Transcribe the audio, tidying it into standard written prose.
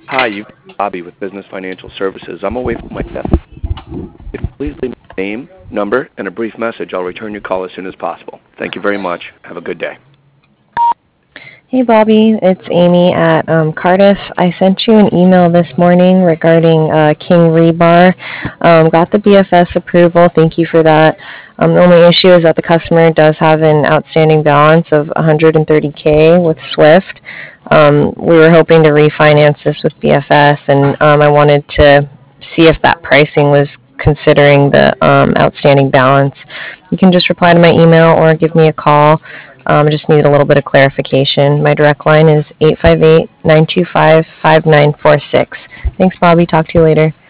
Hi, you've got Bobby with Business Financial Services. I'm away from my desk. If you please leave me name, number, and a brief message, I'll return your call as soon as possible. Thank you very much. Have a good day. Hey Bobby, it's Amy at Cardiff. I sent you an email this morning regarding King Rebar. Got the BFS approval. Thank you for that. The only issue is that the customer does have an outstanding balance of 130K with Swift. We were hoping to refinance this with BFS, and I wanted to see if that pricing was considering the outstanding balance. You can just reply to my email or give me a call. I just need a little bit of clarification. My direct line is 858-925-5946. Thanks, Bobby. Talk to you later.